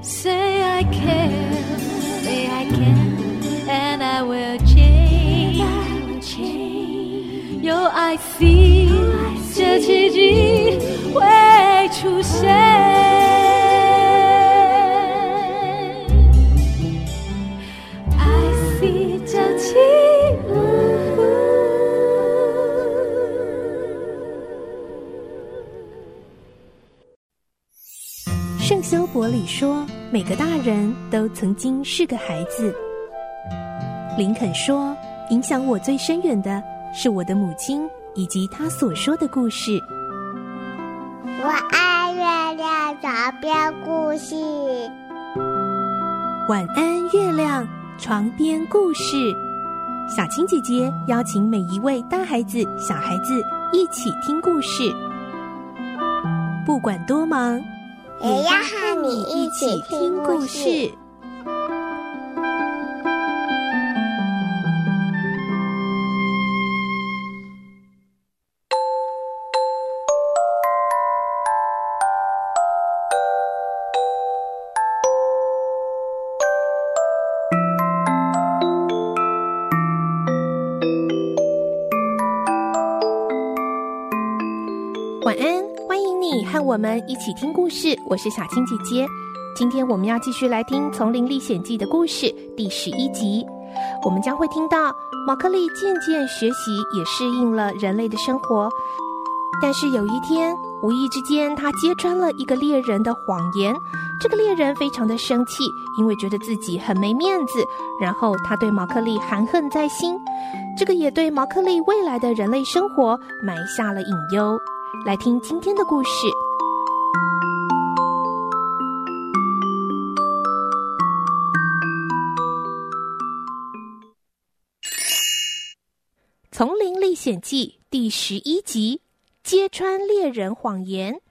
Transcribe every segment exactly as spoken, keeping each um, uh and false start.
Say I care, say I can, and I will change.有爱 feel 这奇迹会出现。I see 这奇圣修伯里说，每个大人都曾经是个孩子。林肯说，影响我最深远的是我的母亲以及她所说的故事。 我爱月亮床边故事。 晚安，月亮床边故事。小青姐姐邀请每一位大孩子、小孩子一起听故事，不管多忙， 也要和你一起听故事。 晚安，欢迎你和我们一起听故事，我是小青姐姐。今天我们要继续来听《丛林历险记》的故事第十一集。我们将会听到毛克利渐渐学习也适应了人类的生活，但是有一天无意之间他揭穿了一个猎人的谎言。这个猎人非常的生气，因为觉得自己很没面子，然后他对毛克利含恨在心，这个也对毛克利未来的人类生活埋下了隐忧。来听今天的故事。《丛林历险记》第十一集，揭穿猎人谎言。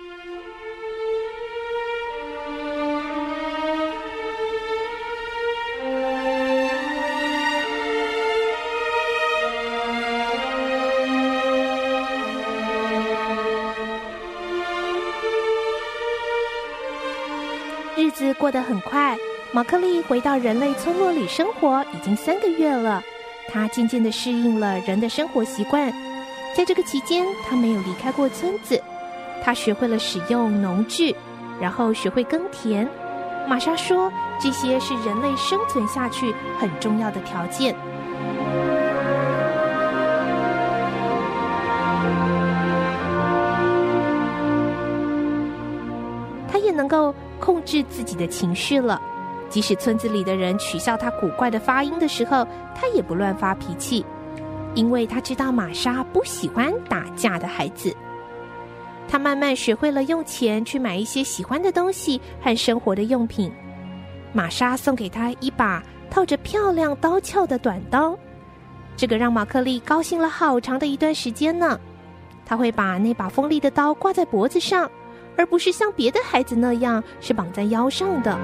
日子过得很快，毛克利回到人类村落里生活已经三个月了。他渐渐地适应了人的生活习惯，在这个期间，他没有离开过村子。他学会了使用农具，然后学会耕田。玛莎说，这些是人类生存下去很重要的条件。他也能够控制自己的情绪了。即使村子里的人取笑他古怪的发音的时候，他也不乱发脾气，因为他知道玛莎不喜欢打架的孩子。他慢慢学会了用钱去买一些喜欢的东西和生活的用品。玛莎送给他一把套着漂亮刀鞘的短刀，这个让毛克利高兴了好长的一段时间呢。他会把那把锋利的刀挂在脖子上，而不是像别的孩子那样是绑在腰上的。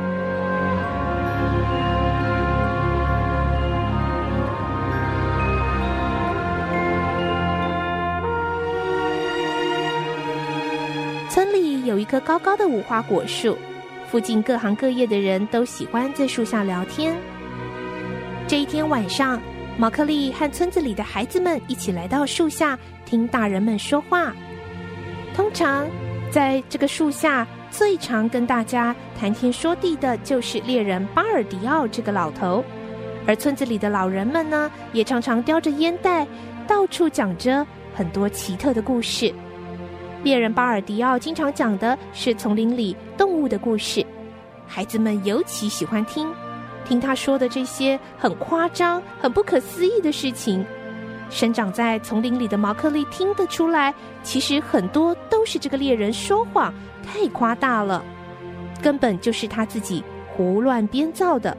村里有一棵高高的无花果树，附近各行各业的人都喜欢在树下聊天。这一天晚上，毛克利和村子里的孩子们一起来到树下听大人们说话。通常在这个树下最常跟大家谈天说地的就是猎人巴尔迪奥这个老头，而村子里的老人们呢，也常常叼着烟袋，到处讲着很多奇特的故事。猎人巴尔迪奥经常讲的是丛林里动物的故事，孩子们尤其喜欢听听他说的这些很夸张、很不可思议的事情。生长在丛林里的毛克利听得出来，其实很多都是这个猎人说谎，太夸大了，根本就是他自己胡乱编造的。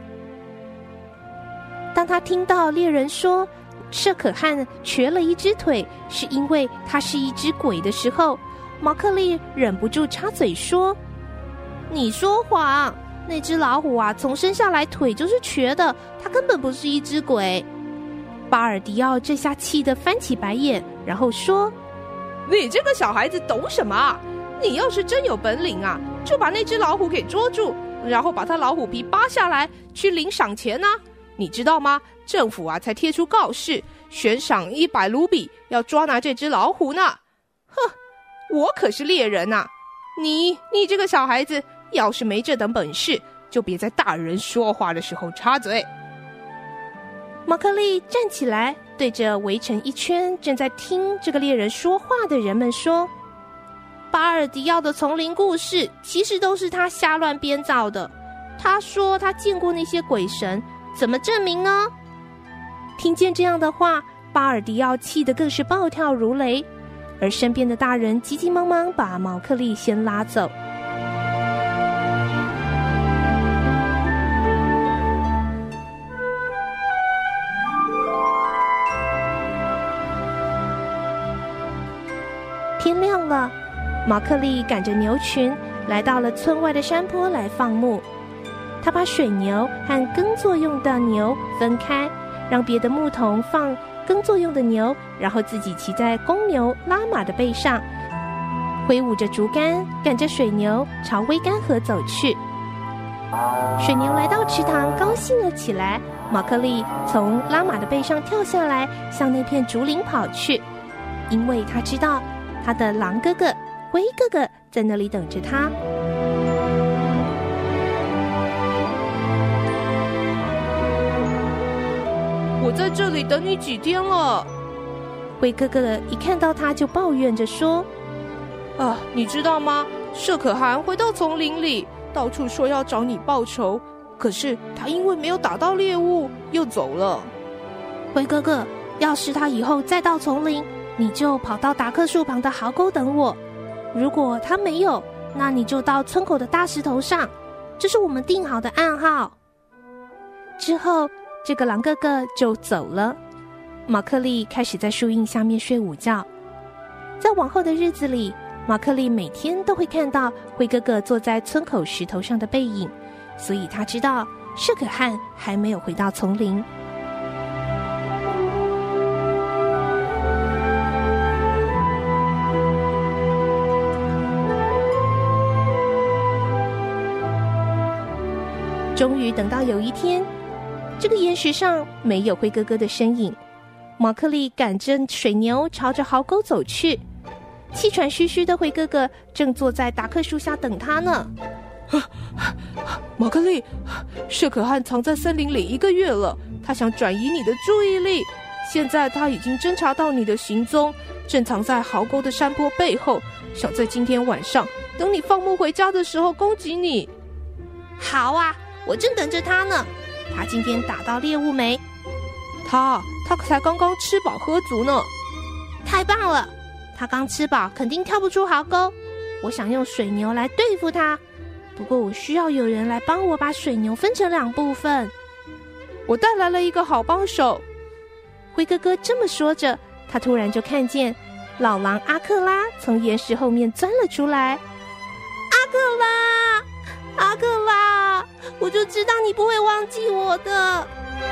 当他听到猎人说舍可汗瘸了一只腿是因为他是一只鬼的时候，毛克利忍不住插嘴说：“你说谎！那只老虎啊，从生下来腿就是瘸的，它根本不是一只鬼。”巴尔迪奥这下气得翻起白眼，然后说：“ 你这个小孩子懂什么啊？你要是真有本领啊，就把那只老虎给捉住， 然后把他老虎皮扒下来去领赏钱啊。你知道吗？政府啊才贴出告示，悬赏一百卢比，要抓拿这只老虎呢。哼，我可是猎人啊！你你这个小孩子，要是没这等本事，就别在大人说话的时候插嘴。 毛克利站起来，对着围成一圈正在听这个猎人说话的人们说：巴尔迪奥的丛林故事其实都是他瞎乱编造的。他说他见过那些鬼神，怎么证明呢？听见这样的话，巴尔迪奥气得更是暴跳如雷，而身边的大人急急忙忙把毛克利先拉走。天亮了，毛克利赶着牛群来到了村外的山坡来放牧。他把水牛和耕作用的牛分开，让别的牧童放耕作用的牛，然后自己骑在公牛拉马的背上，挥舞着竹竿，赶着水牛朝微干河走去。水牛来到池塘，高兴了起来。毛克利从拉马的背上跳下来，向那片竹林跑去，因为他知道他的狼哥哥、灰哥哥在那里等着他。 我在这里等你几天了。 灰哥哥一看到他就抱怨着说： 啊，你知道吗？舍可汗回到丛林里，到处说要找你报仇，可是他因为没有打到猎物，又走了。 灰哥哥，要是他以后再到丛林，你就跑到达克树旁的壕沟等我。如果他没有，那你就到村口的大石头上，这是我们定好的暗号。之后这个狼哥哥就走了。毛克利开始在树荫下面睡午觉。在往后的日子里，毛克利每天都会看到灰哥哥坐在村口石头上的背影，所以他知道舍可汗还没有回到丛林。终于等到有一天，这个岩石上没有灰哥哥的身影。毛克利赶着水牛朝着壕沟走去，气喘吁吁的灰哥哥正坐在达克树下等他呢。 毛克利，舍可汗藏在森林里一个月了，他想转移你的注意力。现在他已经侦查到你的行踪，正藏在壕沟的山坡背后，想在今天晚上等你放牧回家的时候攻击你。 好啊，我正等着他呢。他今天打到猎物没？ 他他才刚刚吃饱喝足呢。 太棒了，他刚吃饱，肯定跳不出壕沟。我想用水牛来对付他，不过我需要有人来帮我把水牛分成两部分。 我带来了一个好帮手。 灰哥哥这么说着，他突然就看见老狼阿克拉从岩石后面钻了出来。阿克拉，阿克拉，我就知道你不会忘记我的。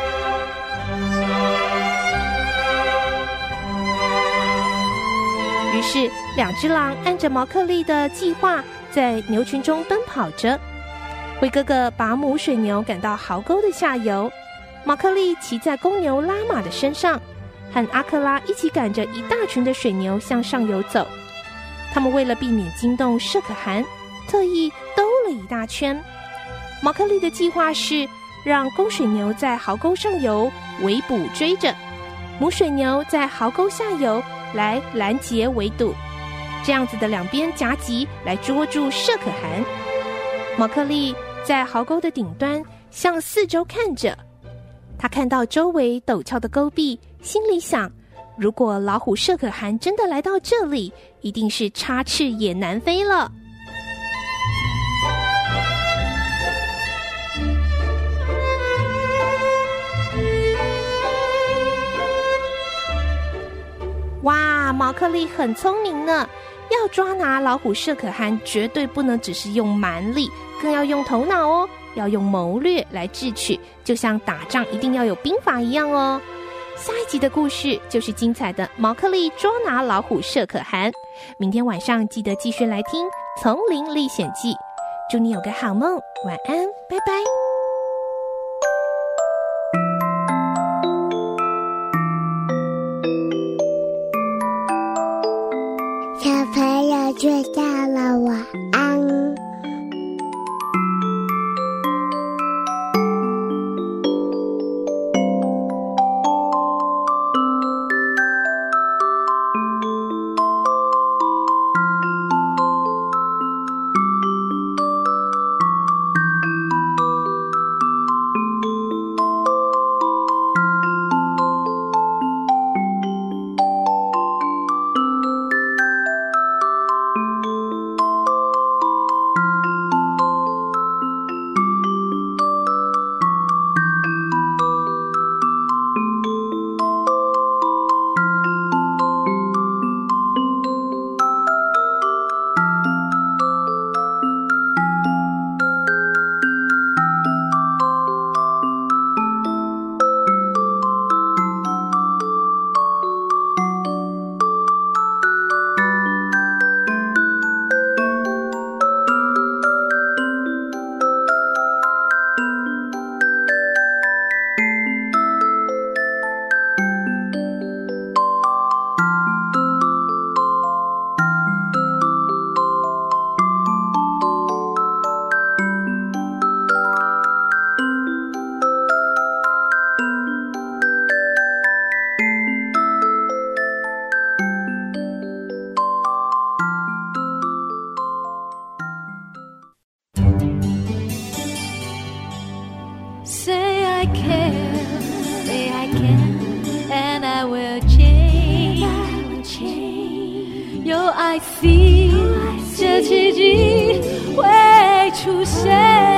于是两只狼按着毛克利的计划在牛群中奔跑着。灰哥哥把母水牛赶到壕沟的下游，毛克利骑在公牛拉马的身上，和阿克拉一起赶着一大群的水牛向上游走。他们为了避免惊动舍可汗，特意兜了一大圈。毛克利的计划是让公水牛在壕沟上游围捕追着，母水牛在壕沟下游来拦截围堵，这样子的两边夹击来捉住舍可汗。毛克利在壕沟的顶端向四周看着，他看到周围陡峭的沟壁，心里想，如果老虎舍可汗真的来到这里，一定是插翅也难飞了。哇，毛克利很聪明呢，要抓拿老虎舍可汗，绝对不能只是用蛮力，更要用头脑哦，要用谋略来智取，就像打仗一定要有兵法一样哦。下一集的故事就是精彩的毛克利捉拿老虎舍可汗，明天晚上记得继续来听《丛林历险记》。 祝你有个好梦，晚安，拜拜。 小朋友睡觉了，晚安。 Say I care, say I can, and I will change.有爱 see， 这奇迹会出现。